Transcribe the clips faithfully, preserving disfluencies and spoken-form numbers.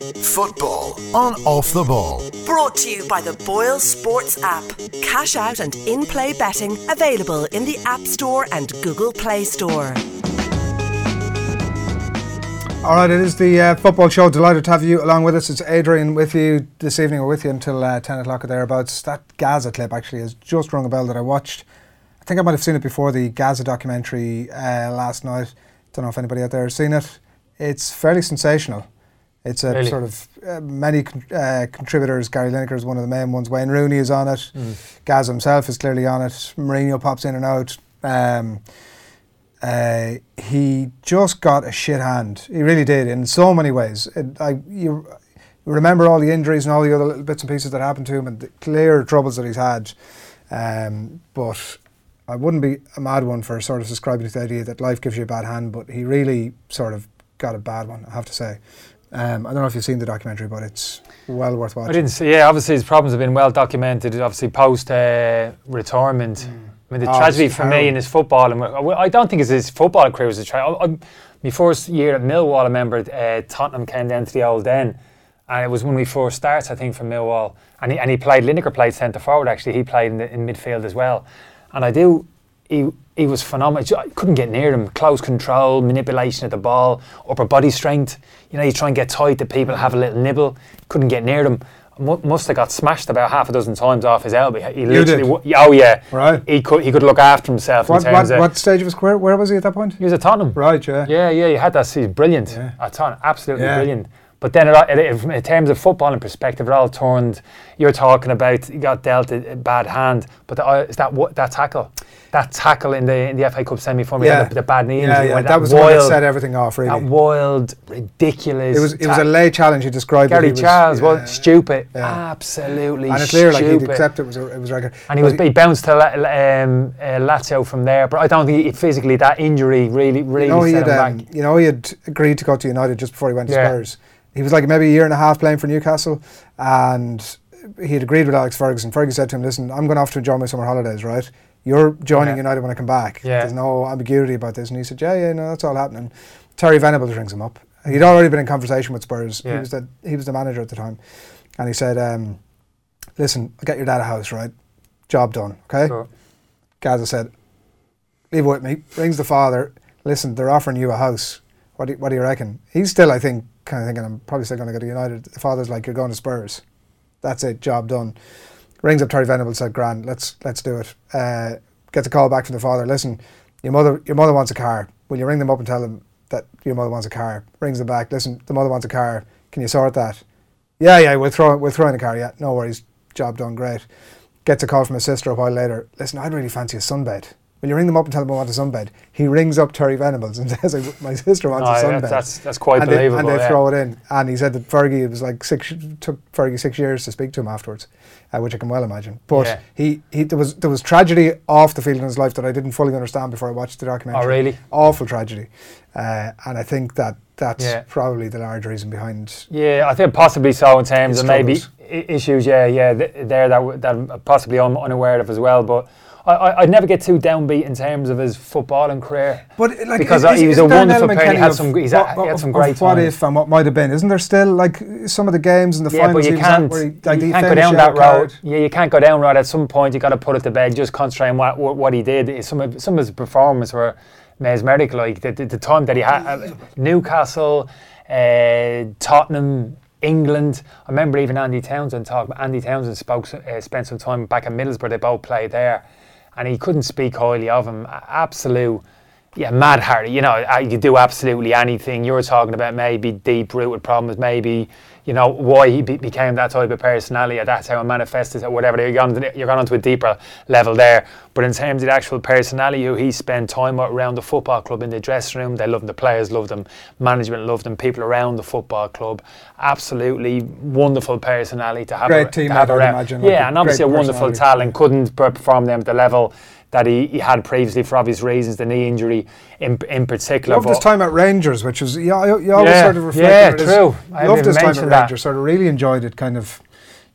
Football on Off the Ball. Brought to you by the Boyle Sports app. Cash out and in-play betting available in the App Store and Google Play Store. All right, it is the uh, football show. Delighted to have you along with us. It's Adrian with you this evening. We're with you until uh, ten o'clock or thereabouts. That Gaza clip actually has just rung a bell that I watched. I think I might have seen it before, the Gaza documentary uh, last night. Don't know if anybody out there has seen it. It's fairly sensational. It's a really? sort of uh, many con- uh, contributors. Gary Lineker is one of the main ones. Wayne Rooney is on it. Mm. Gaza himself is clearly on it. Mourinho pops in and out. Um, uh, he just got a shit hand. He really did in so many ways. It, I, you remember all the injuries and all the other little bits and pieces that happened to him and the clear troubles that he's had. Um, but I wouldn't be a mad one for sort of subscribing to the idea that life gives you a bad hand, but he really sort of got a bad one, I have to say. Um, I don't know if you've seen the documentary, but it's well worth watching. I didn't see. Yeah, obviously his problems have been well documented. Obviously post uh, retirement. Mm. I mean, the oh, tragedy for me in his football, and I don't think it's his football career was a tragedy. My first year at Millwall, I remember uh, Tottenham came down to the Old Den, and it was when we first starts, I think, for Millwall, and he and he played. Lineker played centre forward. Actually, he played in, the, in midfield as well, and I do. He he was phenomenal. I couldn't get near him. Close control, manipulation of the ball, upper body strength. You know, you try and get tight to people, have a little nibble. Couldn't get near him. M- must have got smashed about half a dozen times off his elbow. He you literally, did? W- oh yeah, right. He could he could look after himself. What, in terms what, of what stage of his career? Where was he at that point? He was at Tottenham. Right, yeah. Yeah, yeah. He had that. He's brilliant yeah. at Tottenham. Absolutely yeah. brilliant. But then, it, it, in terms of football and perspective, it all turned. You're talking about he got dealt a, a bad hand, but the, uh, is that what that tackle, that tackle in the in the F A Cup semi-final, yeah. the, the bad knee yeah, injury. yeah. That, that was wild, the one that set everything off. Really, that wild, ridiculous. It was it was a lay challenge. He described Gary it. Gary Charles, yeah, well, stupid, yeah. absolutely. And it's clear, stupid. like he'd accept it was a, it was record. And he was he bounced to um, uh, Lazio from there, but I don't think he, physically that injury really really you know, set he had, him um, back. You know, he had agreed to go to United just before he went to yeah. Spurs. He was like maybe a year and a half playing for Newcastle, and he had agreed with Alex Ferguson. Ferguson said to him, listen, I'm going off to enjoy my summer holidays, right? You're joining yeah. United when I come back. Yeah. There's no ambiguity about this. And he said, yeah, yeah, no, that's all happening. Terry Venables rings him up. He'd already been in conversation with Spurs. Yeah. He was the he was the manager at the time. And he said, um, listen, I'll get your dad a house, right? Job done, okay? Sure. Gaza said, leave it with me. Rings the father. Listen, they're offering you a house. What do you, what do you reckon? He's still, I think, kind of thinking, I'm probably still going to go to United. The father's like, you're going to Spurs. That's it, job done. Rings up Terry Venables, said, grand, let's let's do it. Uh, gets a call back from the father. Listen, your mother your mother wants a car. Will you ring them up and tell them that your mother wants a car? Rings them back. Listen, the mother wants a car. Can you sort that? Yeah, yeah, we'll throw we'll throw in a car. Yeah, no worries. Job done, great. Gets a call from his sister a while later. Listen, I'd really fancy a sunbed. Will you ring them up and tell them I want a sunbed? He rings up Terry Venables and says, my sister wants oh, a sunbed. Yeah, that's that's quite and believable. They, and they yeah. throw it in. And he said that Fergie, it was like six, took Fergie six years to speak to him afterwards, uh, which I can well imagine. But yeah. he, he there was there was tragedy off the field in his life that I didn't fully understand before I watched the documentary. Oh, really? Awful tragedy. Uh, and I think that that's yeah. probably the large reason behind. Yeah, I think possibly so in terms of maybe I- issues, yeah, yeah, th- there that, w- that I'm possibly I'm unaware of as well. But I, I, I'd never get too downbeat in terms of his footballing career. But like, because is, he was is a wonderful player. player. He had of, some, he's what, had, he had some of, great of what times. if and what might have been. Isn't there still like some of the games and the yeah, finals? Yeah, but you can't. Where he, like, you he can't go down that road. Card. Yeah, you can't go down road. At some point, you got to put it to bed. Just concentrate on what what, what he did. Some of some of his performances were mesmeric. Like the, the, the time that he had uh, Newcastle, uh, Tottenham, England. I remember even Andy Townsend talk. Andy Townsend spoke, uh, spent some time back at Middlesbrough. They both played there, and he couldn't speak highly of him. Absolute, yeah, mad heart. You know, you could do absolutely anything. You were talking about maybe deep-rooted problems, maybe, you know, why he be- became that type of personality. That's how it manifested, or whatever. You're gone, to, you're gone onto a deeper level there. But in terms of the actual personality, who he spent time with around the football club in the dressing room, they loved him. The players loved him. Management loved him. People around the football club, absolutely wonderful personality to have. Great a, team, to have I'd around. imagine. Yeah, like and obviously a wonderful talent. Couldn't perform them at the level that he, he had previously for obvious reasons, the knee injury in in particular. Loved his time at Rangers, which was, you, you always yeah, sort of reflected. Yeah, it true. I loved his time at Rangers, sort of really enjoyed it, kind of,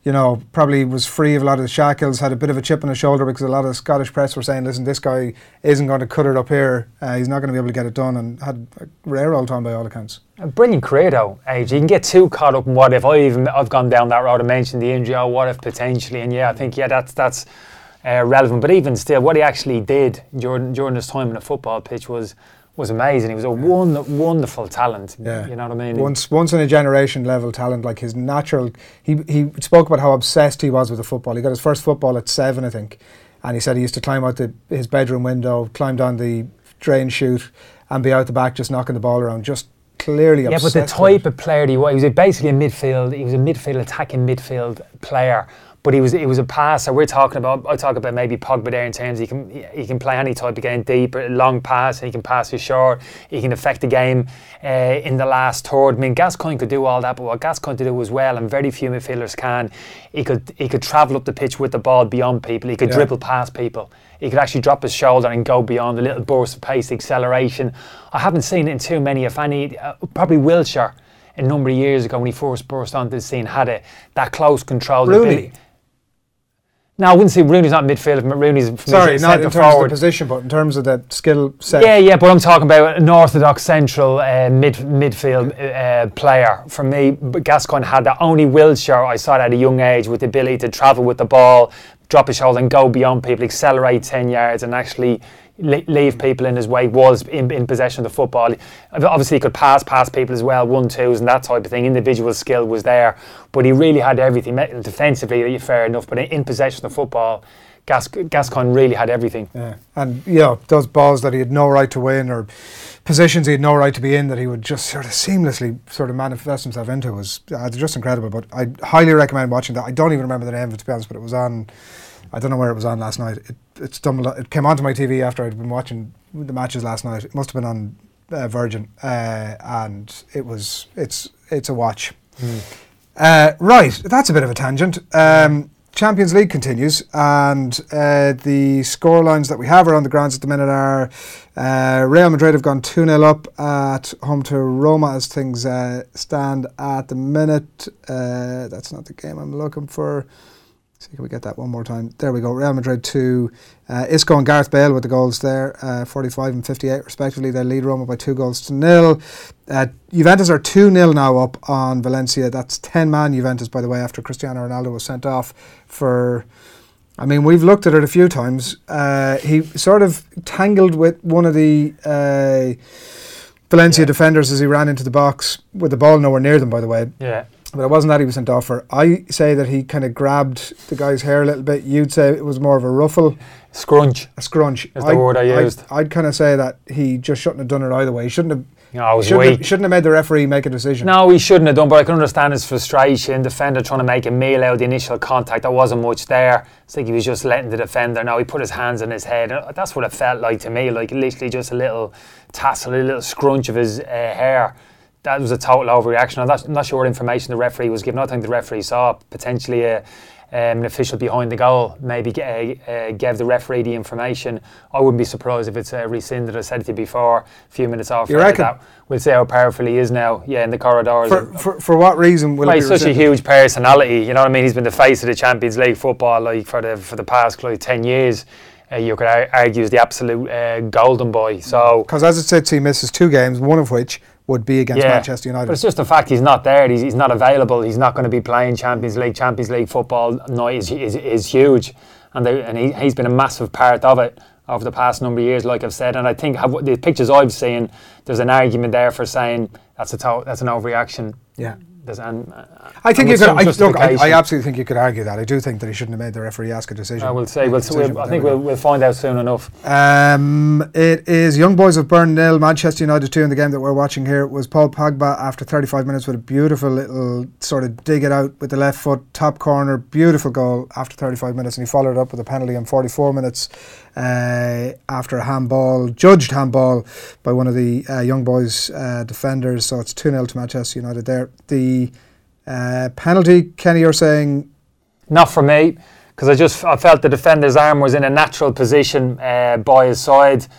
you know, probably was free of a lot of the shackles, had a bit of a chip on his shoulder because a lot of the Scottish press were saying, listen, this guy isn't going to cut it up here. Uh, he's not going to be able to get it done, and had a rare old time by all accounts. A brilliant career though, Age. You can get too caught up in what if. I even I've gone down that road. I mentioned the injury. Oh, what if potentially? And yeah, I think yeah, that's that's uh, relevant. But even still, what he actually did during during his time in the football pitch was was amazing. He was a one, wonderful talent. Yeah. You know what I mean? Once once in a generation level talent, like his natural. He he spoke about how obsessed he was with the football. He got his first football at seven, I think, and he said he used to climb out the, his bedroom window, climb down the drain chute, and be out the back just knocking the ball around. Just clearly yeah, obsessed. but the type of player he was, he was basically a midfield. He was a midfield attacking midfield player. But he was he was a passer. We're talking about I talk about maybe Pogba there in terms he can he can play any type of game, deep, long pass. He can pass his short. He can affect the game uh, in the last third. I mean, Gascoigne could do all that, but what Gascoigne could do as well, and very few midfielders can. He could he could travel up the pitch with the ball beyond people. He could yeah. dribble past people. He could actually drop his shoulder and go beyond a little burst of pace, acceleration. I haven't seen it in too many, if any. Uh, probably Wilshere a number of years ago when he first burst onto the scene had it that close control. Rooney. No, I wouldn't say Rooney's not midfield. Rooney's sorry, not in terms forward. of the position, but in terms of the skill set. Yeah, yeah, but I'm talking about an orthodox central uh, mid midfield uh, player. For me, Gascoigne had that. Only Wilshere I saw at a young age with the ability to travel with the ball, drop his shoulder and go beyond people, accelerate ten yards and actually leave people in his way, was in, in possession of the football. Obviously he could pass past people as well, one twos and that type of thing. Individual skill was there, but he really had everything. Defensively, fair enough, but in possession of football, Gas- Gascoigne really had everything. Yeah, and you know, those balls that he had no right to win, or positions he had no right to be in, that he would just sort of seamlessly sort of manifest himself into, was uh, just incredible. But I highly recommend watching that. I don't even remember the name of it, to be honest, but it was on, I don't know where it was on last night. It it, stumbled, it came onto my T V after I'd been watching the matches last night. It must have been on uh, Virgin, uh, and it was it's it's a watch. Mm. Uh, right, that's a bit of a tangent. Um, Champions League continues, and uh, the score lines that we have around the grounds at the minute are uh, Real Madrid have gone two nil up at home to Roma as things uh, stand at the minute. Uh, that's not the game I'm looking for. See, can we get that one more time? There we go. Real Madrid two. Uh, Isco and Gareth Bale with the goals there, uh, forty-five and fifty-eight respectively. They lead Roma by two goals to nil. Uh, Juventus are two nil now up on Valencia. That's ten-man Juventus, by the way, after Cristiano Ronaldo was sent off for... I mean, we've looked at it a few times. Uh, he sort of tangled with one of the uh, Valencia yeah. defenders as he ran into the box with the ball nowhere near them, by the way. Yeah. But it wasn't that he was sent off for. I say that he kind of grabbed the guy's hair a little bit. You'd say it was more of a ruffle. Scrunch. A scrunch. Is the word I used. I'd, I'd kind of say that he just shouldn't have done it either way. He shouldn't have... No, it was shouldn't weak. Have, shouldn't have made the referee make a decision. No, he shouldn't have done, but I can understand his frustration. Defender trying to make a meal out of the initial contact. There wasn't much there. It's like he was just letting the defender know. He put his hands on his head. That's what it felt like to me. Like literally just a little tassel, a little scrunch of his uh, hair. That was a total overreaction. I'm not, I'm not sure what information the referee was given. I think the referee saw potentially a, um, an official behind the goal maybe uh, uh, gave the referee the information. I wouldn't be surprised if it's uh, rescinded. I said it to you before, a few minutes after that. We'll see how powerful he is now, yeah, in the corridors. For, for, for what reason will well, it be he's such rescinded? a huge personality, you know what I mean? He's been the face of the Champions League football like for the for the past like ten years. Uh, you could ar- argue is the absolute uh, golden boy. So because as it sits, he misses two games, one of which would be against yeah, Manchester United. But it's just the fact he's not there. He's, he's not available. He's not going to be playing Champions League. Champions League football night is is, is huge, and they, and he, he's been a massive part of it over the past number of years, like I've said. And I think have, the pictures I've seen, there's an argument there for saying that's a to- that's an overreaction. Yeah. There's an, uh, I think you could. I, look, I, I absolutely think you could argue that. I do think that he shouldn't have made the referee ask a decision. I will say. We'll, we'll, I think we'll, we'll find out soon enough. Um, it is Young Boys of Bern nil, Manchester United two in the game that we're watching here. It was Paul Pogba after thirty-five minutes with a beautiful little sort of dig it out with the left foot, top corner, beautiful goal after thirty-five minutes, and he followed it up with a penalty in forty-four minutes uh, after a handball, judged handball by one of the uh, Young Boys uh, defenders. So it's two nil to Manchester United there. The uh, penalty, Kenny, you're saying? Not for me, because I just I felt the defender's arm was in a natural position uh, by his side.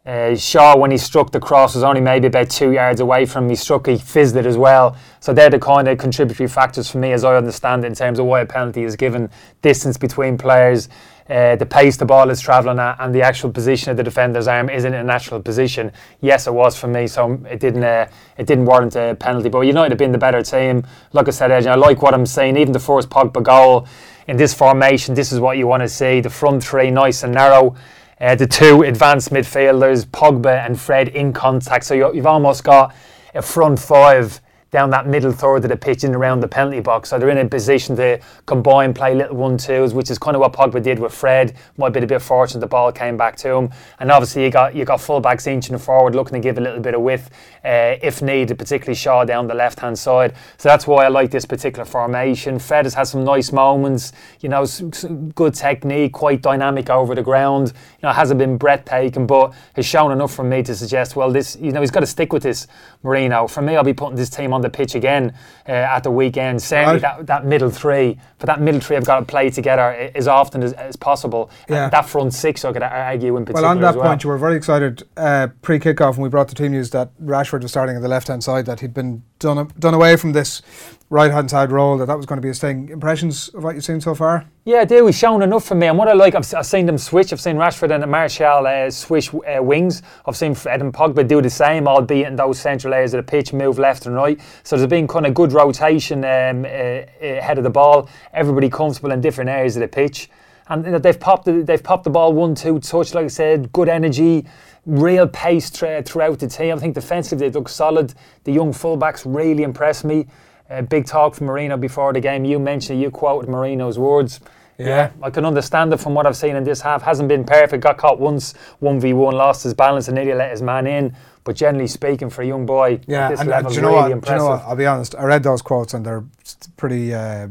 Uh, Shaw, when he struck the cross, was only maybe about two yards away from him. He struck, he fizzed it as well. So they're the kind of contributory factors for me, as I understand it, in terms of why a penalty is given. Distance between players, uh, the pace the ball is travelling at, and the actual position of the defender's arm isn't in a natural position. Yes, it was for me, so it didn't uh, it didn't warrant a penalty. But United have been the better team. Like I said, Adrian, I like what I'm saying. Even the first Pogba goal in this formation, this is what you want to see. The front three nice and narrow. Uh, the two advanced midfielders, Pogba and Fred, in contact. So you, you've almost got a front five down that middle third of the pitch and around the penalty box. So they're in a position to combine, play little one-twos, which is kind of what Pogba did with Fred. Might be a bit fortunate the ball came back to him. And obviously you got you got full-backs inching forward, looking to give a little bit of width, uh, if needed, particularly Shaw down the left-hand side. So that's why I like this particular formation. Fred has had some nice moments, you know, some, some good technique, quite dynamic over the ground. You know, hasn't been breathtaking, but has shown enough for me to suggest, well, this, you know, he's got to stick with this, Mourinho. For me, I'll be putting this team on the pitch again uh, at the weekend. Certainly right. that, that middle three, for that middle three I've got to play together as often as, as possible. Yeah. And that front six I could argue in particular. Well, on that as well. point you were very excited uh, pre-kickoff when we brought the team news that Rashford was starting on the left hand side, that he'd been done done away from this right hand side role, that that was going to be his thing. Impressions of what you've seen so far? Yeah, I do. He's shown enough for me. And what I like, I've, I've seen them switch. I've seen Rashford and Martial uh, switch uh, wings. I've seen Fred and Pogba do the same, albeit in those central areas of the pitch, move left and right. So there's been kind of good rotation um, uh, ahead of the ball. Everybody comfortable in different areas of the pitch. And you know, they've popped the, they've popped the ball one, two touch, like I said, good energy, real pace tra- throughout the team. I think defensively they look solid. The young fullbacks really impressed me. Uh, big talk from Mourinho before the game. You mentioned, you quoted Mourinho's words. Yeah. yeah, I can understand it from what I've seen in this half. Hasn't been perfect. Got caught once, one v one, lost his balance and nearly let his man in. But generally speaking, for a young boy, yeah, at this and, level, and do you know really what, impressive. Do you know what? I'll be honest. I read those quotes and they're pretty uh,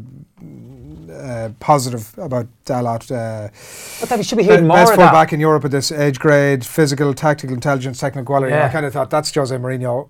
uh, positive about Dalot. Uh, but that we should be hearing more best of that. full back in Europe at this age grade, physical, tactical intelligence, technical quality. Yeah. I kind of thought that's Jose Mourinho.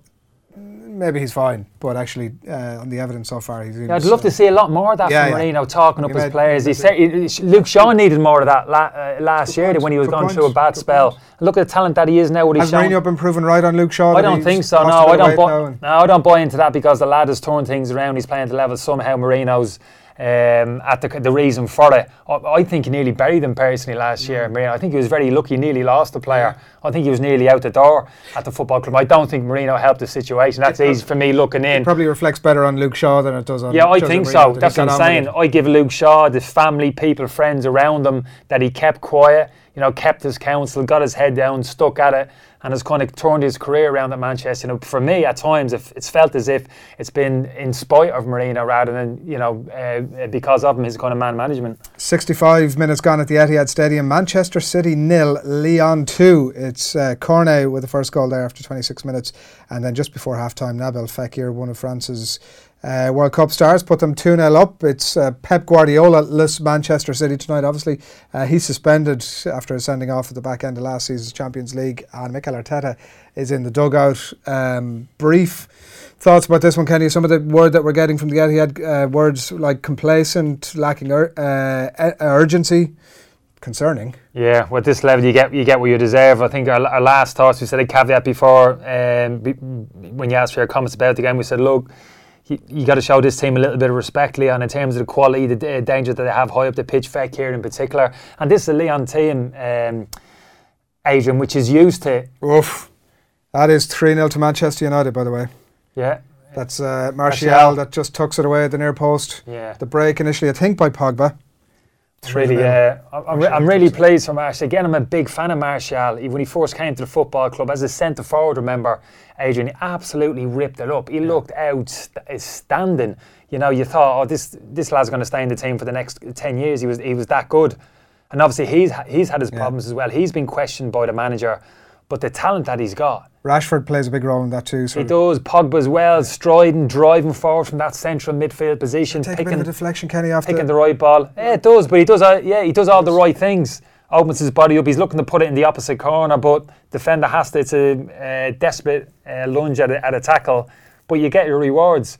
Maybe he's fine, but actually, uh, on the evidence so far, he's. Yeah, I'd love to see a lot more of that yeah, from yeah. Mourinho, talking He up his made- players. he He said, he- Luke Shaw needed more of that la- uh, last Good year point, when he was good going point, through a bad good spell. point. Look at the talent that he is now. What he's Has shown. Mourinho been proven right on Luke Shaw? I that don't he's think so. lost No, a bit I of don't. weight Buy, now and- no, I don't buy into that because the lad has turned things around. He's playing at the level somehow. Mourinho's um, at the the reason for it. I, I think he nearly buried him personally last year. Mourinho. I think he was very lucky. He nearly lost a player. I think he was nearly out the door at the football club. I don't think Mourinho helped the situation. That's easy for me looking in. It probably reflects better on Luke Shaw than it does on. Yeah, I Jose think Mourinho, so. that That's he what got I'm on with saying. it. I give Luke Shaw, the family, people, friends around him, that he kept quiet, you know, kept his counsel, got his head down, stuck at it, and has kind of turned his career around at Manchester. You know, for me, at times, if it's felt as if it's been in spite of Mourinho rather than, you know, uh, because of him, his kind of man management. sixty-five minutes gone at the Etihad Stadium. Manchester City nil, Lyon two. It's uh, Cornet with the first goal there after twenty-six minutes, and then just before half time, Nabil Fekir, one of France's uh, World Cup stars, put them two nil up. It's uh, Pep Guardiola-less Manchester City tonight, obviously. Uh, he's suspended after sending off at the back end of last season's Champions League, and Mikel Arteta is in the dugout. Um, brief thoughts about this one, Kenny? Some of the word that we're getting from the Etihad, uh, words like complacent, lacking ur- uh, urgency, concerning. Yeah, well, at this level, you get you get what you deserve. I think our, our last thoughts, we said a caveat before, um, be, when you asked for your comments about the game, we said, look, you, you got to show this team a little bit of respect, Leon, in terms of the quality, the d- danger that they have high up the pitch, Fekir in particular. And this is a Leon team, um, Adrian, which is used to... Oof. That is three nil to Manchester United, by the way. Yeah. That's uh, Martial, Martial. that just tucks it away at the near post. Yeah. The break initially, I think, by Pogba. It's really, uh, I'm, re- I'm really pleased for Martial. Again, I'm a big fan of Martial. He, when he first came to the football club as a centre forward, remember, Adrian, he absolutely ripped it up. He yeah. looked outstanding. You know, you thought, oh, this this lad's going to stay in the team for the next ten years. He was he was that good. And obviously, he's he's had his yeah. problems as well. He's been questioned by the manager, but the talent that he's got. Rashford plays a big role in that too. He does. Pogba as well, striding, driving forward from that central midfield position, Take picking a bit of deflection, Kenny, off picking the, the right ball. Yeah, it does, but he does. Uh, yeah, he does all the right things. Opens his body up. He's looking to put it in the opposite corner, but defender has to. It's a uh, desperate uh, lunge at a, at a tackle, but you get your rewards.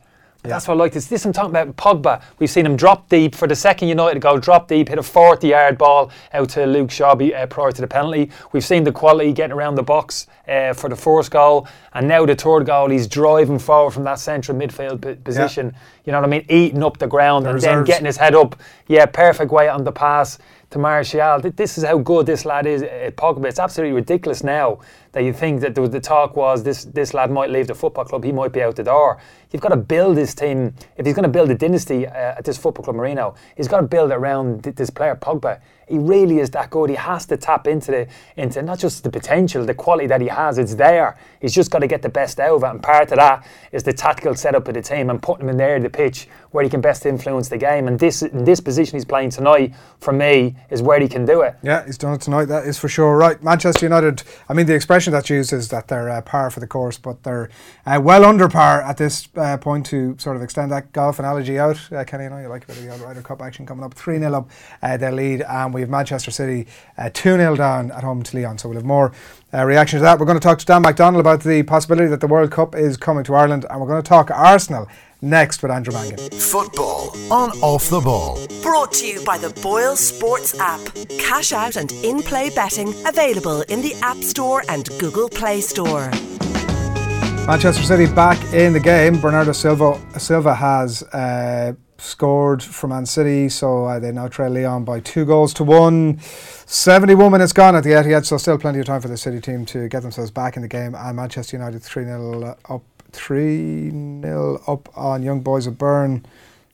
Yeah. That's what I like. This, this I'm talking about Pogba. We've seen him drop deep for the second United goal, drop deep, hit a forty-yard ball out to Luke Shaw uh, prior to the penalty. We've seen the quality getting around the box uh, for the first goal, and now the third goal, he's driving forward from that central midfield p- position. Yeah. You know what I mean? Eating up the ground the and reserves. Then getting his head up. Yeah, perfect way on the pass to Martial. This is how good this lad is at Pogba. It's absolutely ridiculous now that you think that the, the talk was this this lad might leave the football club, he might be out the door. You've got to build this team. If he's going to build a dynasty uh, at this football club, Marino, he's got to build it around th- this player, Pogba. He really is that good. He has to tap into the into not just the potential, the quality that he has. It's there. He's just got to get the best out of it. And part of that is the tactical setup of the team and putting him in there, the pitch, where he can best influence the game. And this in this position he's playing tonight, for me, is where he can do it. Yeah, he's done it tonight. That is for sure. Right, Manchester United. I mean, the expression that's used is that they're uh, par for the course, but they're uh, well under par at this uh, point. To sort of extend that golf analogy out, uh, Kenny, I know you like a bit of the Ryder Cup action coming up. three nil up uh, their lead, and we have Manchester City uh, two nil down at home to Lyon. So we'll have more uh, reaction to that. We're going to talk to Dan McDonnell about the possibility that the World Cup is coming to Ireland, and we're going to talk Arsenal next with Andrew Mangan. Football on Off the Ball. Brought to you by the Boyle Sports app. Cash out and in-play betting available in the App Store and Google Play Store. Manchester City back in the game. Bernardo Silva Silva has uh, scored for Man City, so uh, they now trail Lyon by two goals to one. seventy-one minutes gone at the Etihad, so still plenty of time for the City team to get themselves back in the game. And Manchester United three nil up, three nil up on Young Boys of Bern.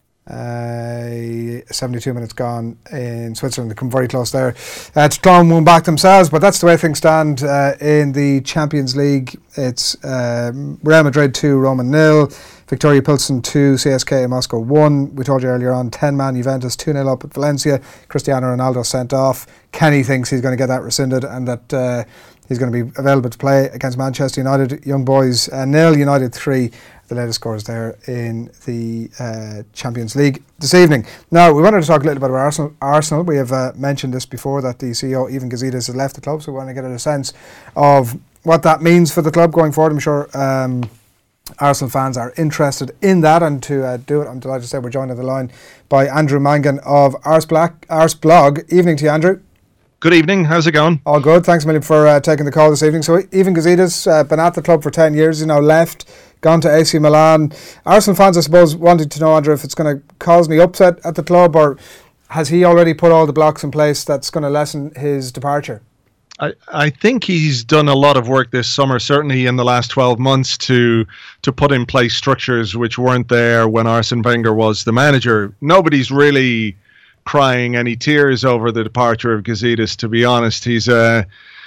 Uh, seventy-two minutes gone in Switzerland. They come very close there uh, to try and win back themselves, but that's the way things stand uh, in the Champions League. It's uh, Real Madrid two, Roma nil, Victoria Pilsen two, C S K A Moscow one. We told you earlier on, ten man Juventus two nil up at Valencia. Cristiano Ronaldo sent off. Kenny thinks he's going to get that rescinded and that uh, he's going to be available to play against Manchester United. Young Boys uh, nil, United three. The latest scores there in the uh, Champions League this evening. Now, we wanted to talk a little bit about Arsenal. Arsenal. We have uh, mentioned this before, that the C E O, Ivan Gazidis, has left the club, so we want to get a sense of what that means for the club going forward. I'm sure um, Arsenal fans are interested in that, and to uh, do it, I'm delighted to say we're joined on the line by Andrew Mangan of Ars, Black, Ars Blog. Evening to you, Andrew. Good evening, how's it going? All good, thanks a million for uh, taking the call this evening. So Ivan Gazidis, uh, been at the club for ten years, he's now left, gone to A C Milan. Arsenal fans, I suppose, wanted to know, Andrew, if it's going to cause any upset at the club, or has he already put all the blocks in place that's going to lessen his departure? I, I think he's done a lot of work this summer, certainly in the last twelve months, to to put in place structures which weren't there when Arsene Wenger was the manager. Nobody's really crying any tears over the departure of Gazidis, to be honest. He's uh,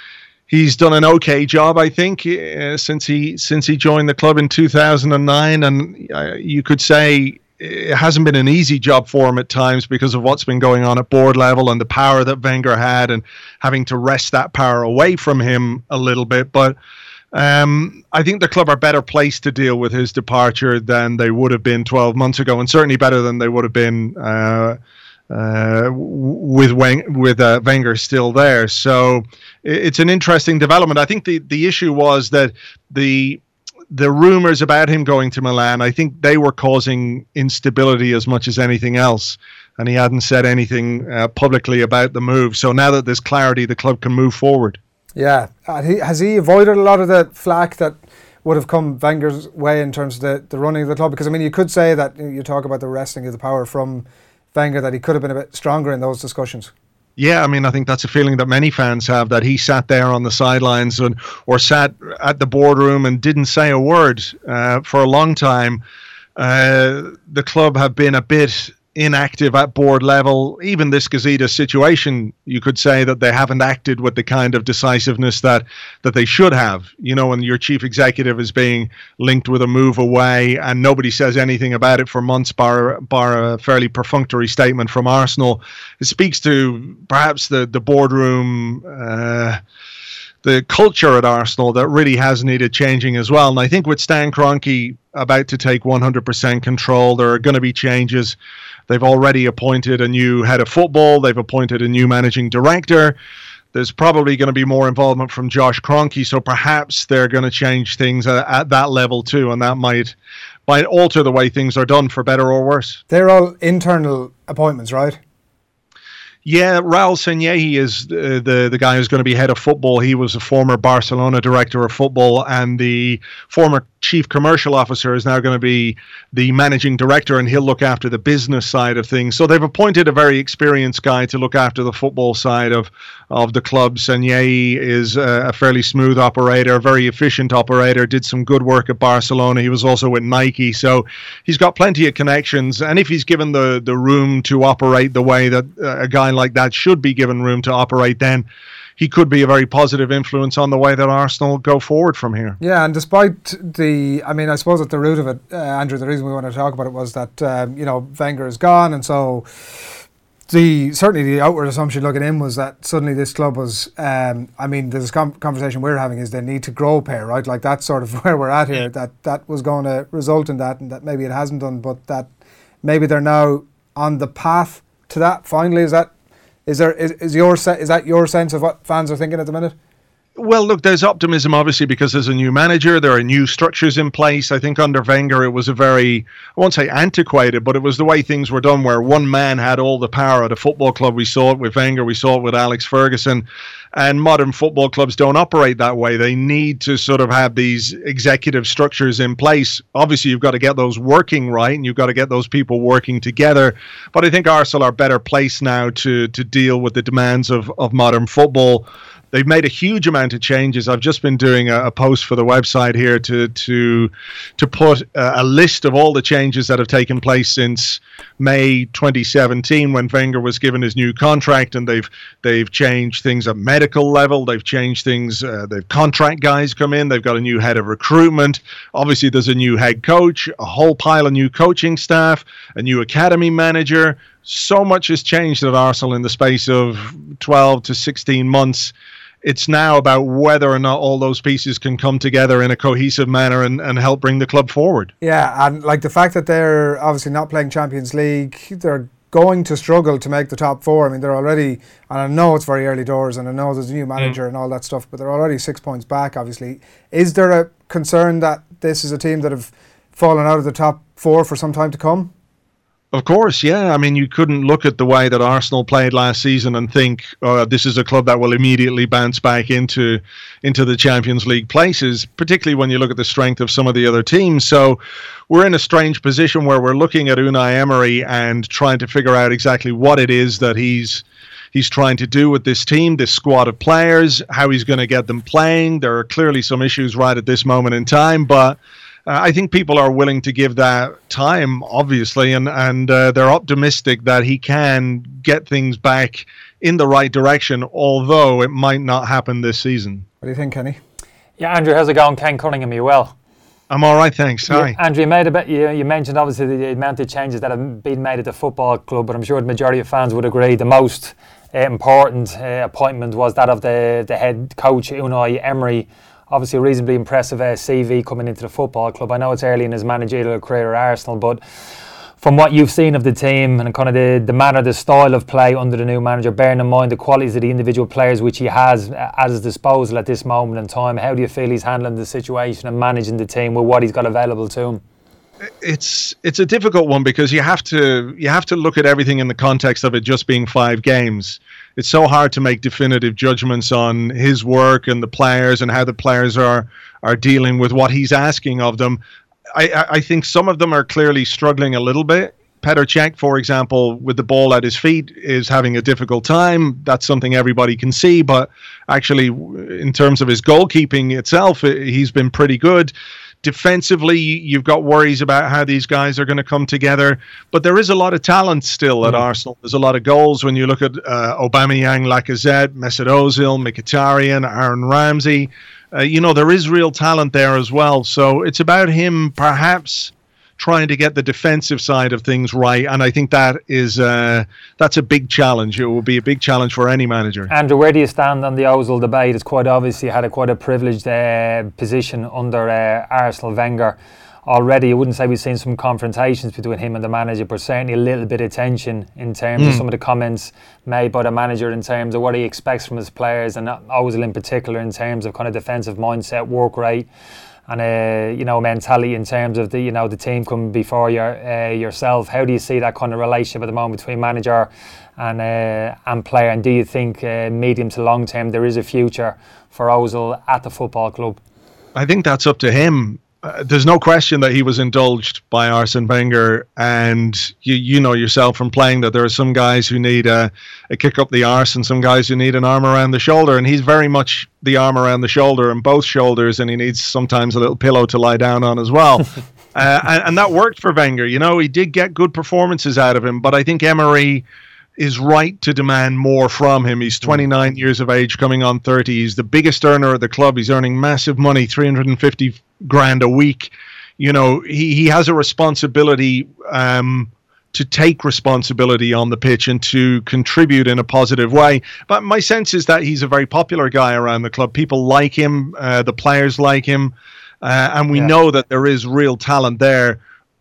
he's done an okay job, I think, uh, since he since he joined the club in two thousand nine, and uh, you could say it hasn't been an easy job for him at times because of what's been going on at board level and the power that Wenger had, and having to wrest that power away from him a little bit. But um, I think the club are better placed to deal with his departure than they would have been twelve months ago, and certainly better than they would have been uh, uh, with Weng- with uh, Wenger still there. So it's an interesting development. I think the, the issue was that the the rumours about him going to Milan, I think they were causing instability as much as anything else, and he hadn't said anything uh, publicly about the move. So now that there's clarity, the club can move forward. Yeah. Uh, he, has he avoided a lot of the flack that would have come Wenger's way in terms of the, the running of the club? Because, I mean, you could say that, you talk about the wresting of the power from Wenger, that he could have been a bit stronger in those discussions. Yeah, I mean, I think that's a feeling that many fans have, that he sat there on the sidelines and or sat at the boardroom and didn't say a word uh, for a long time. Uh, the club have been a bit inactive at board level. Even this Gazidis situation, you could say that they haven't acted with the kind of decisiveness that that they should have. You know, when your chief executive is being linked with a move away and nobody says anything about it for months, bar, bar a fairly perfunctory statement from Arsenal, it speaks to perhaps the, the boardroom, uh, the culture at Arsenal that really has needed changing as well. And I think with Stan Kroenke about to take one hundred percent control, there are going to be changes. They've already appointed a new head of football. They've appointed a new managing director. There's probably going to be more involvement from Josh Kroenke, so perhaps they're going to change things at, at that level too, and that might might alter the way things are done for better or worse. They're all internal appointments, right? Yeah, Raul Sanllehi is the, the the guy who's going to be head of football. He was a former Barcelona director of football, and the former chief commercial officer is now going to be the managing director, and he'll look after the business side of things. So they've appointed a very experienced guy to look after the football side of of the club. Sanllehi is a, a fairly smooth operator, very efficient operator, did some good work at Barcelona. He was also with Nike, so he's got plenty of connections, and if he's given the, the room to operate the way that uh, a guy like that should be given room to operate, then he could be a very positive influence on the way that Arsenal go forward from here. Yeah, and despite the, I mean, I suppose at the root of it, uh, Andrew, the reason we want to talk about it was that, um, you know, Wenger is gone, and so the certainly the outward assumption looking in was that suddenly this club was, um, I mean, this com- conversation we're having is they need to grow pair, right? Like that's sort of where we're at here, that that was going to result in that, and that maybe it hasn't done, but that maybe they're now on the path to that finally. Is that Is there is, is your se- is that your sense of what fans are thinking at the minute? Well, look, there's optimism, obviously, because there's a new manager. There are new structures in place. I think under Wenger, it was a very, I won't say antiquated, but it was the way things were done, where one man had all the power at a football club. We saw it with Wenger. We saw it with Alex Ferguson. And modern football clubs don't operate that way. They need to sort of have these executive structures in place. Obviously, you've got to get those working right, and you've got to get those people working together. But I think Arsenal are better placed now to to deal with the demands of, of modern football. They've made a huge amount of changes. I've just been doing a, a post for the website here to to to put a, a list of all the changes that have taken place since May twenty seventeen, when Wenger was given his new contract, and they've they've changed things at medical level. They've changed things. Uh, they've contract guys come in. They've got a new head of recruitment. Obviously, there's a new head coach, a whole pile of new coaching staff, a new academy manager. So much has changed at Arsenal in the space of twelve to sixteen months. It's now about whether or not all those pieces can come together in a cohesive manner and, and help bring the club forward. Yeah, and like the fact that they're obviously not playing Champions League, they're going to struggle to make the top four. I mean, they're already, and I know it's very early doors, and I know there's a new manager mm. and all that stuff, but they're already six points back, obviously. Is there a concern that this is a team that have fallen out of the top four for some time to come? Of course, yeah. I mean, you couldn't look at the way that Arsenal played last season and think, oh, this is a club that will immediately bounce back into into the Champions League places, particularly when you look at the strength of some of the other teams. So we're in a strange position where we're looking at Unai Emery and trying to figure out exactly what it is that he's he's trying to do with this team, this squad of players, how he's going to get them playing. There are clearly some issues right at this moment in time, but Uh, I think people are willing to give that time, obviously, and, and uh, they're optimistic that he can get things back in the right direction, although it might not happen this season. What do you think, Kenny? Yeah, Andrew, how's it going? Ken Cunningham, you well? I'm all right, thanks. Hi. Yeah, Andrew, you, made a bit, you, you mentioned obviously the amount of changes that have been made at the football club, but I'm sure the majority of fans would agree the most uh, important uh, appointment was that of the, the head coach, Unai Emery. Obviously a reasonably impressive uh, C V coming into the football club. I know it's early in his managerial career at Arsenal, but from what you've seen of the team and kind of the, the manner, the style of play under the new manager, bearing in mind the qualities of the individual players which he has at his disposal at this moment in time, how do you feel he's handling the situation and managing the team with what he's got available to him? It's it's a difficult one because you have to you have to look at everything in the context of it just being five games. It's so hard to make definitive judgments on his work and the players and how the players are are dealing with what he's asking of them. I, I think some of them are clearly struggling a little bit. Petr Cech, for example, with the ball at his feet, is having a difficult time. That's something everybody can see. But actually, in terms of his goalkeeping itself, he's been pretty good. Defensively, you've got worries about how these guys are going to come together. But there is a lot of talent still at mm. Arsenal. There's a lot of goals when you look at uh, Aubameyang, Lacazette, Mesut Ozil, Mkhitaryan, Aaron Ramsey. Uh, you know, there is real talent there as well. So it's about him perhaps trying to get the defensive side of things right, and I think that is uh, that's a big challenge. It will be a big challenge for any manager. Andrew, where do you stand on the Ozil debate? It's quite obvious he had a quite a privileged uh, position under uh, Arsenal Wenger already. I wouldn't say we've seen some confrontations between him and the manager, but certainly a little bit of tension in terms mm. of some of the comments made by the manager in terms of what he expects from his players, and Ozil in particular in terms of kind of defensive mindset, work rate, and a you know mentality in terms of the you know the team coming before your uh, yourself. How do you see that kind of relationship at the moment between manager and uh, and player? And do you think uh, medium to long term there is a future for Ozil at the football club? I think that's up to him. Uh, there's no question that he was indulged by Arsene Wenger, and you you know yourself from playing that there are some guys who need a, a kick up the arse and some guys who need an arm around the shoulder, and he's very much the arm around the shoulder and both shoulders, and he needs sometimes a little pillow to lie down on as well. uh, and, and that worked for Wenger. You know, he did get good performances out of him, but I think Emery is right to demand more from him. He's twenty-nine years of age, coming on thirty. He's the biggest earner at the club. He's earning massive money, three hundred fifty grand a week. You know, he, he has a responsibility um, to take responsibility on the pitch and to contribute in a positive way. But my sense is that he's a very popular guy around the club. People like him. Uh, the players like him. Uh, and we yeah. know that there is real talent there.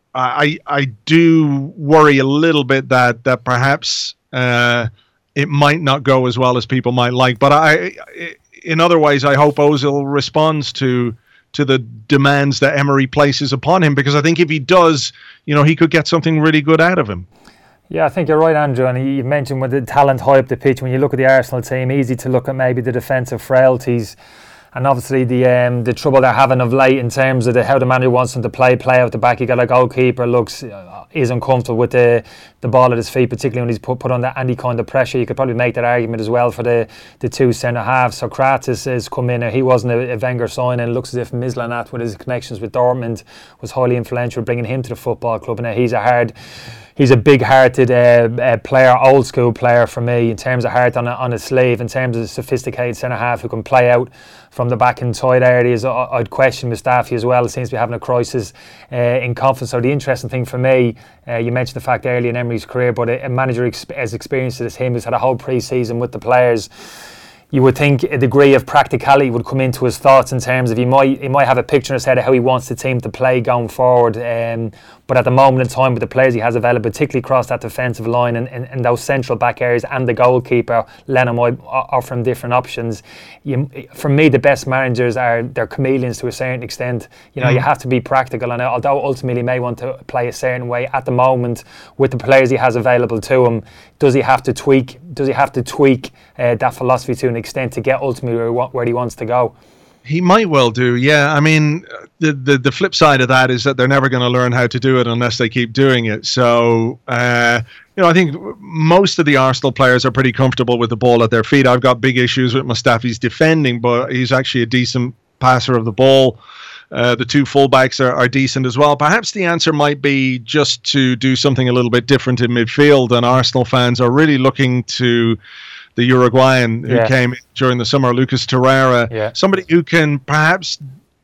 I I do worry a little bit that that perhaps uh, it might not go as well as people might like. But I, in other ways, I hope Ozil responds to to the demands that Emery places upon him, because I think if he does, you know, he could get something really good out of him. Yeah, I think you're right, Andrew. And you mentioned with the talent high up the pitch, when you look at the Arsenal team, easy to look at maybe the defensive frailties. And obviously the um, the trouble they're having of late in terms of the, how the manager wants them to play, play out the back. You got a goalkeeper looks uh, is uncomfortable with the the ball at his feet, particularly when he's put put under any kind of pressure. You could probably make that argument as well for the, the two centre halves. So Kratis has come in. He wasn't a, a Wenger sign, and it looks as if Mislintat, with his connections with Dortmund, was highly influential, bringing him to the football club. And he's a hard. He's a big-hearted uh, uh, player, old-school player for me, in terms of heart on a, on his sleeve, in terms of a sophisticated centre-half who can play out from the back and tight areas. I, I'd question Mustafi as well. It seems to be having a crisis uh, in confidence. So the interesting thing for me, uh, you mentioned the fact early in Emery's career, but a, a manager ex- as experienced as him, who's had a whole pre-season with the players, you would think a degree of practicality would come into his thoughts in terms of he might he might have a picture in his head of how he wants the team to play going forward. Um, but at the moment in time, with the players he has available, particularly across that defensive line and, and, and those central back areas, and the goalkeeper, Lennon might offer him different options. You, for me, the best managers are they're chameleons to a certain extent. You know, mm. you have to be practical, and although ultimately he may want to play a certain way at the moment with the players he has available to him, does he have to tweak? Does he have to tweak uh, that philosophy to an extent to get ultimately where, where he wants to go? He might well do, yeah. I mean, the, the the flip side of that is that they're never going to learn how to do it unless they keep doing it. So, uh, you know, I think most of the Arsenal players are pretty comfortable with the ball at their feet. I've got big issues with Mustafi's defending, but he's actually a decent passer of the ball. Uh, the two fullbacks are, are decent as well. Perhaps the answer might be just to do something a little bit different in midfield, and Arsenal fans are really looking to the Uruguayan who yeah. came in during the summer, Lucas Torreira, yeah. somebody who can perhaps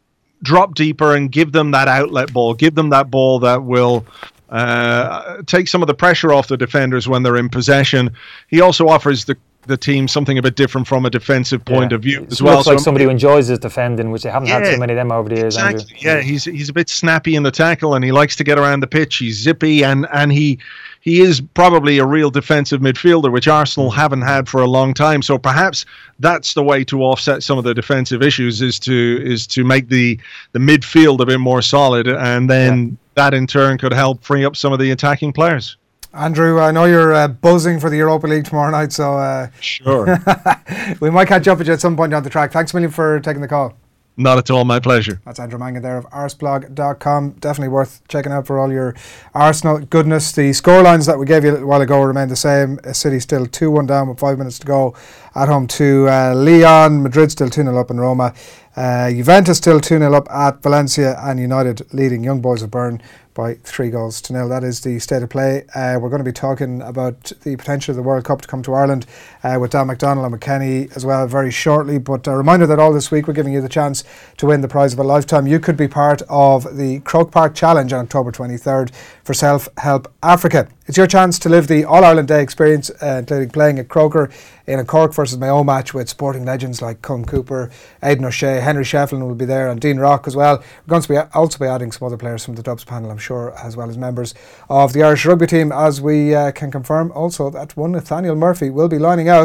drop deeper and give them that outlet ball, give them that ball that will uh, take some of the pressure off the defenders when they're in possession. He also offers the the team something a bit different from a defensive point yeah. of view as he well. Looks like so somebody who enjoys his defending, which they haven't yeah, had too many of them over the years. Exactly. Andrew. Yeah, he's he's a bit snappy in the tackle, and he likes to get around the pitch. He's zippy, and and he he is probably a real defensive midfielder, which Arsenal haven't had for a long time. So perhaps that's the way to offset some of the defensive issues, is to is to make the the midfield a bit more solid, and then yeah. that in turn could help free up some of the attacking players. Andrew, I know you're uh, buzzing for the Europa League tomorrow night, so uh, sure, we might catch up with you at some point down the track. Thanks a million for taking the call. Not at all, my pleasure. That's Andrew Mangan there of arsblog dot com. Definitely worth checking out for all your Arsenal goodness. The scorelines that we gave you a while ago remain the same. City still two one down with five minutes to go at home to uh, Lyon. Madrid still two nil up in Roma. Uh, Juventus still two nil up at Valencia, and United leading Young Boys of Bern by three goals to nil. That is the state of play. Uh, we're going to be talking about the potential of the World Cup to come to Ireland uh, with Dan McDonnell and McKenny as well very shortly. But a reminder that all this week we're giving you the chance to win the prize of a lifetime. You could be part of the Croke Park Challenge on October twenty-third for Self-Help Africa. It's your chance to live the All-Ireland Day experience, uh, including playing at Croker in a Cork versus Mayo match with sporting legends like Colm Cooper, Aidan O'Shea, Henry Shefflin will be there, and Dean Rock as well. We're going to be also be adding some other players from the Dubs panel, I'm sure, as well as members of the Irish rugby team, as we uh, can confirm also that one Nathaniel Murphy will be lining out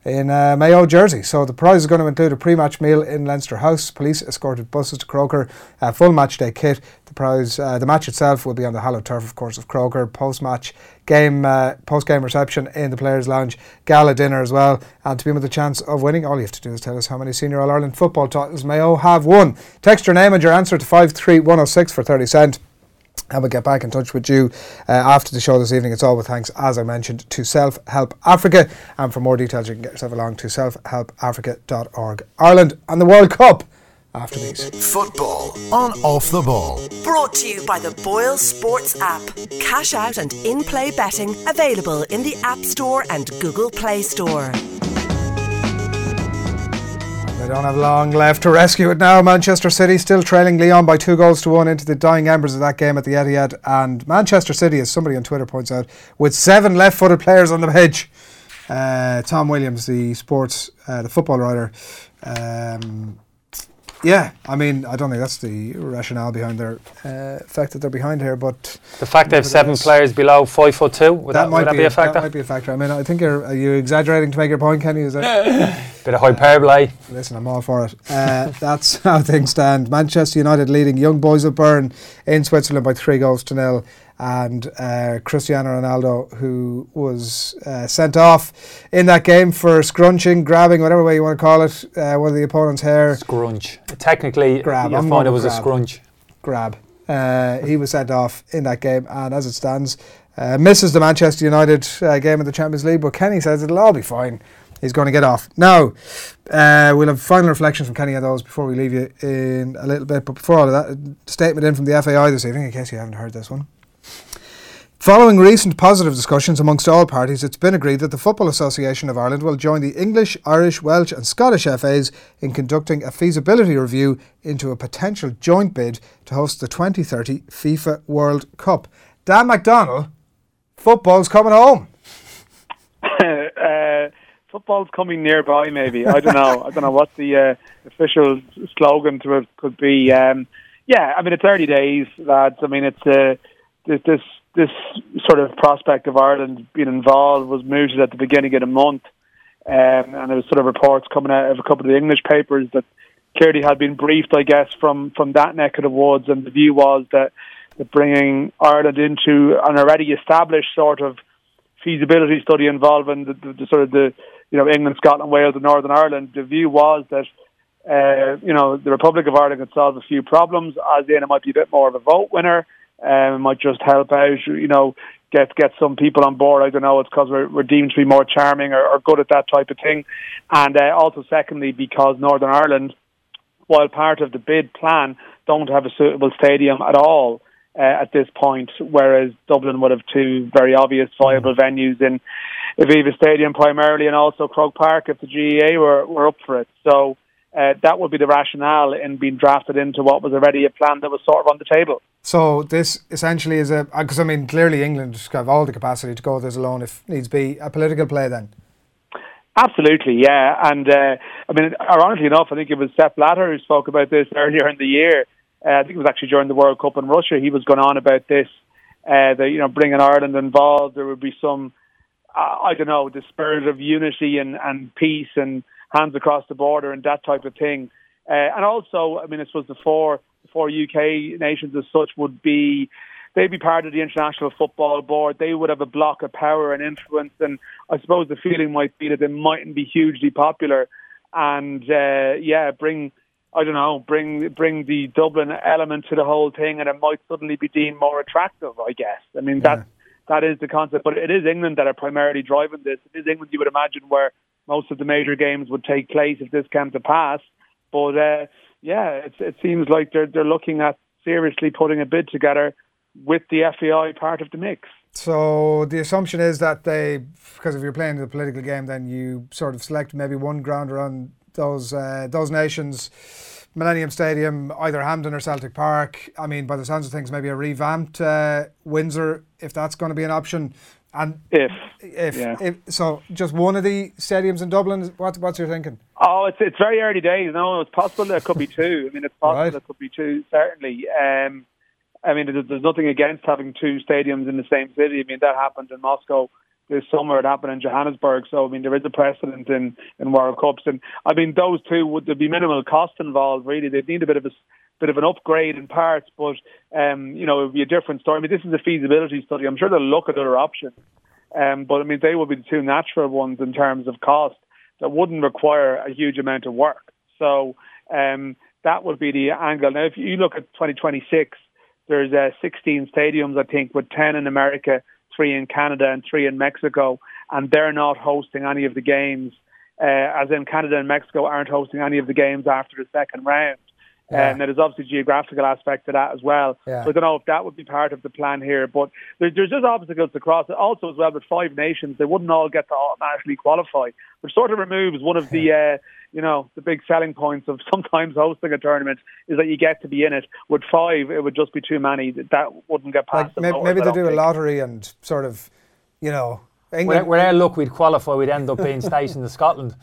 in a Mayo jersey. So the prize is going to include a pre-match meal in Leinster House, police escorted buses to Croker, a full match day kit. The prize, uh, the match itself will be on the hallowed turf, of course, of Croker. Post-match game, uh, post-game reception in the Players' Lounge, gala dinner as well. And to be with the chance of winning, all you have to do is tell us how many Senior All-Ireland football titles Mayo have won. Text your name and your answer to five three one oh six for thirty cent. And we'll get back in touch with you uh, after the show this evening. It's all with thanks, as I mentioned, to Self Help Africa. And for more details, you can get yourself along to self help africa dot org. Ireland and the World Cup after these. Football on Off the Ball. Brought to you by the Boyle Sports app. Cash out and in-play betting available in the App Store and Google Play Store. They don't have long left to rescue it now. Manchester City still trailing Lyon by two goals to one into the dying embers of that game at the Etihad. And Manchester City, as somebody on Twitter points out, with seven left-footed players on the pitch. Uh, Tom Williams, the sports, uh, the football writer. Um, yeah, I mean, I don't think that's the rationale behind their uh, fact that they're behind here, but the fact they have seven players below five foot two, would that, that, might would that be, be a factor? That might be a factor. I mean, I think you're are you exaggerating to make your point, Kenny? Is that bit of hyperbole? Listen, I'm all for it. Uh, that's how things stand. Manchester United leading Young Boys of Bern in Switzerland by three goals to nil. And uh, Cristiano Ronaldo, who was uh, sent off in that game for scrunching, grabbing, whatever way you want to call it, uh, one of the opponent's hair. Scrunch. Technically, grab. you'll find it was grab. a scrunch. Grab. Uh, he was sent off in that game, and as it stands, uh, misses the Manchester United uh, game in the Champions League, but Kenny says it'll all be fine. He's going to get off. Now, uh, we'll have final reflections from Kenny on those before we leave you in a little bit, but before all of that, a statement in from the F A I this evening, in case you haven't heard this one. Following recent positive discussions amongst all parties, it's been agreed that the Football Association of Ireland will join the English, Irish, Welsh and Scottish F As in conducting a feasibility review into a potential joint bid to host the twenty thirty FIFA World Cup. Dan McDonnell, football's coming home. uh, football's coming nearby, maybe. I don't know. I don't know what the uh, official slogan to it could be. Um, yeah, I mean, it's early days, lads. I mean, it's uh, this... this This sort of prospect of Ireland being involved was mooted at the beginning of the month, um, and there was sort of reports coming out of a couple of the English papers that clearly had been briefed, I guess, from, from that neck of the woods, and the view was that, that bringing Ireland into an already established sort of feasibility study involving the, the, the sort of the you know England, Scotland, Wales, and Northern Ireland. The view was that uh, you know the Republic of Ireland could solve a few problems, as in it might be a bit more of a vote winner. Um, it might just help out, you know, get get some people on board. I don't know, it's because we're, we're deemed to be more charming or, or good at that type of thing. And uh, also, secondly, because Northern Ireland, while part of the bid plan, don't have a suitable stadium at all uh, at this point, whereas Dublin would have two very obvious viable venues in Aviva Stadium primarily, and also Croke Park if the G E A were, were up for it. So uh, that would be the rationale in being drafted into what was already a plan that was sort of on the table. So this essentially is a, because I mean clearly England have all the capacity to go this alone if needs be, a political play then? Absolutely, yeah. And uh, I mean, ironically enough, I think it was Sepp Blatter who spoke about this earlier in the year. Uh, I think it was actually during the World Cup in Russia. He was going on about this, uh, that, you know, bringing Ireland involved, there would be some, uh, I don't know, the spirit of unity and, and peace and hands across the border and that type of thing. Uh, and also, I mean, I suppose the four, the four U K nations as such would be, they'd be part of the International Football Board. They would have a block of power and influence. And I suppose the feeling might be that they mightn't be hugely popular. And, uh, yeah, bring, I don't know, bring bring the Dublin element to the whole thing, and it might suddenly be deemed more attractive, I guess. I mean, yeah. that that is the concept. But it is England that are primarily driving this. It is England, you would imagine, where most of the major games would take place if this came to pass. But, uh, yeah, it, it seems like they're they're looking at seriously putting a bid together with the F A I part of the mix. So the assumption is that they, because if you're playing the political game, then you sort of select maybe one ground around those uh, those nations, Millennium Stadium, either Hampden or Celtic Park. I mean, by the sounds of things, maybe a revamped uh, Windsor, if that's going to be an option. And if, if, yeah. if so, just one of the stadiums in Dublin. What, what's your thinking? Oh, it's it's very early days. No, it's possible there could be two. I mean, it's possible right. there could be two, certainly. Um, I mean, there's, there's nothing against having two stadiums in the same city. I mean, that happened in Moscow this summer. It happened in Johannesburg. So, I mean, there is a precedent in, in World Cups. And, I mean, those two, would there be minimal cost involved, really? They'd need a bit of a bit of an upgrade in parts, but, um, you know, it would be a different story. I mean, this is a feasibility study. I'm sure they'll look at other options. Um, but, I mean, they would be the two natural ones in terms of cost that wouldn't require a huge amount of work. So um, that would be the angle. Now, if you look at twenty twenty-six, there's uh, sixteen stadiums, I think, with ten in America, three in Canada and three in Mexico, and they're not hosting any of the games, uh, as in Canada and Mexico aren't hosting any of the games after the second round. Yeah. And there's obviously a geographical aspect to that as well. Yeah. So I don't know if that would be part of the plan here, but there's, there's just obstacles to cross. Also as well, with five nations, they wouldn't all get to automatically qualify, which sort of removes one of the, uh, you know, the big selling points of sometimes hosting a tournament is that you get to be in it. With five, it would just be too many. That wouldn't get past. Like maybe, maybe they do think. a lottery and sort of, you know, England. With our luck, we'd qualify. We'd end up being stationed in Scotland.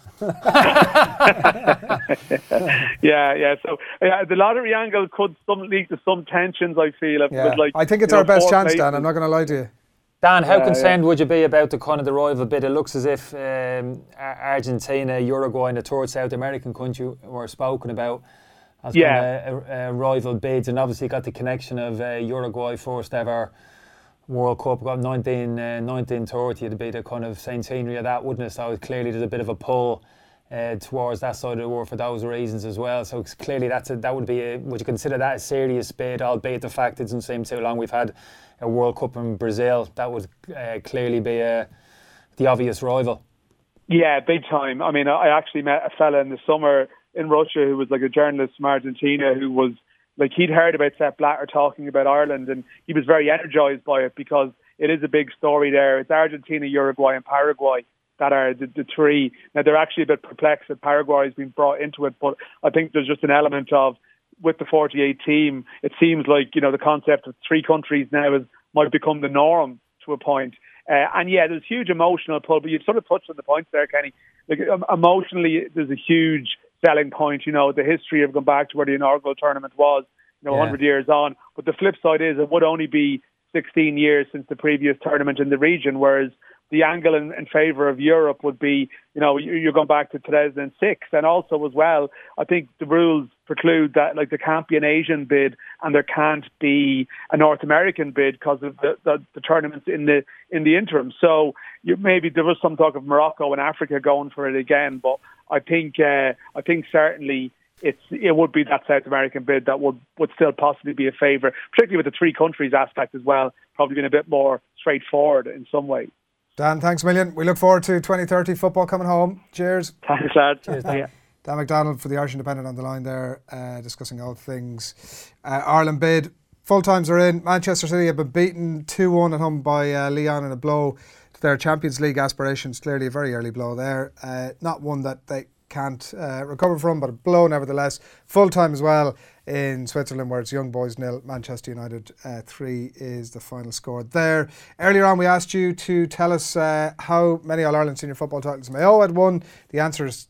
yeah, yeah. So yeah, the lottery angle could some lead to some tensions, I feel. Yeah. With like, I think it's our know, best chance, Dan. I'm not going to lie to you. Dan, how yeah, concerned yeah. would you be about the kind of the rival bid? It looks as if um, Argentina, Uruguay, and the third South American country were spoken about as yeah. kind of a, a rival bids, and obviously got the connection of uh, Uruguay first ever World Cup, got nineteen, uh, nineteen thirty, it'd be the kind of centenary of that, wouldn't it? So clearly there's a bit of a pull uh, towards that side of the world for those reasons as well. So clearly that's a, that would be, a, would you consider that a serious bid, albeit the fact it doesn't seem too long we've had a World Cup in Brazil? That would uh, clearly be a, the obvious rival. Yeah, big time. I mean, I actually met a fella in the summer in Russia who was like a journalist from Argentina who was Like he'd heard about Sepp Blatter talking about Ireland, and he was very energised by it because it is a big story there. It's Argentina, Uruguay and Paraguay that are the, the three. Now, they're actually a bit perplexed that Paraguay has been brought into it, but I think there's just an element of, with the forty-eight team, it seems like, you know, the concept of three countries now is, might become the norm to a point. Uh, and yeah, there's huge emotional pull, but you've sort of touched on the points there, Kenny. Like, um, emotionally, there's a huge selling point, you know, the history of going back to where the inaugural tournament was, you know, yeah. one hundred years on. But the flip side is it would only be sixteen years since the previous tournament in the region, whereas the angle in, in favour of Europe would be, you know, you're going back to two thousand six. And also as well, I think the rules preclude that, like, there can't be an Asian bid and there can't be a North American bid because of the, the, the tournaments in the in the interim. So you, maybe there was some talk of Morocco and Africa going for it again, but I think uh, I think certainly it's it would be that South American bid that would, would still possibly be a favourite, particularly with the three countries aspect as well, probably being a bit more straightforward in some ways. Dan, thanks a million. We look forward to twenty thirty football coming home. Cheers. Thanks, lad. Cheers, Dan. Yeah. Dan McDonald for the Irish Independent on the line there, uh, discussing all things uh, Ireland bid. Full times are in. Manchester City have been beaten two one at home by uh, Lyon in a blow to their Champions League aspirations. Clearly a very early blow there. Uh, not one that they can't uh, recover from, but a blow nevertheless. Full time as well in Switzerland, where it's Young Boys nil, Manchester United uh, three is the final score there. Earlier on we asked you to tell us uh, how many All-Ireland senior football titles Mayo had won. The answer is,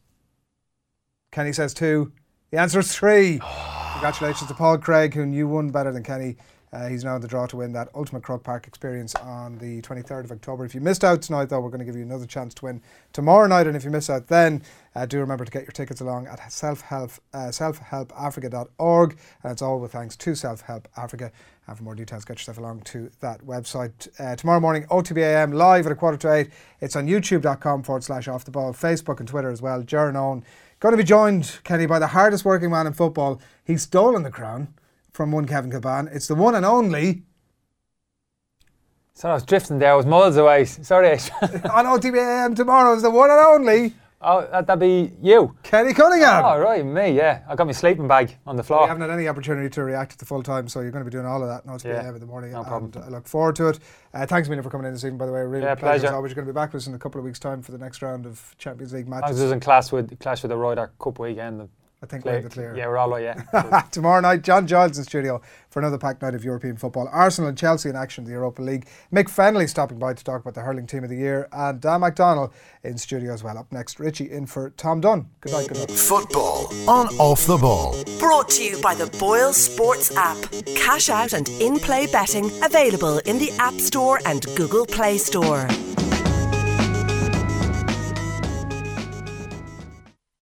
Kenny says two. The answer is three. Congratulations to Paul Craig, who knew one better than Kenny. Uh, he's now in the draw to win that Ultimate Croke Park experience on the twenty-third of October. If you missed out tonight, though, we're going to give you another chance to win tomorrow night. And if you miss out then, uh, do remember to get your tickets along at self-help, uh, self help africa dot org. And it's all with thanks to Self-Help Africa. And for more details, get yourself along to that website. Uh, tomorrow morning, O T B A M, live at a quarter to eight. It's on youtube.com forward slash off the ball, Facebook and Twitter as well. Jaron Owen. Going to be joined, Kenny, by the hardest working man in football. He's stolen the crown from one Kevin Kilbane. It's the one and only. So I was drifting there. I was miles away. Sorry. On O T B A M tomorrow is the one and only. Oh, that'd be you. Kenny Cunningham. Oh, right, me, yeah. I got my sleeping bag on the floor. We haven't had any opportunity to react to the full time, so you're going to be doing all of that on O T B A M yeah, in the morning. No problem. And I look forward to it. Uh, thanks a million for coming in this evening, by the way. Really yeah, pleasure. pleasure. Always, you're going to be back with us in a couple of weeks' time for the next round of Champions League matches. I was in clash with, clash with the Ryder Cup weekend. I think clear. we're the clear. Yeah, we're all right, yeah. Tomorrow night, John Giles in studio for another packed night of European football. Arsenal and Chelsea in action in the Europa League. Mick Fennelly stopping by to talk about the hurling team of the year. And Dan McDonald in studio as well. Up next, Richie in for Tom Dunn. Good night, good night. Football on Off the Ball. Brought to you by the Boyle Sports app. Cash out and in-play betting available in the App Store and Google Play Store.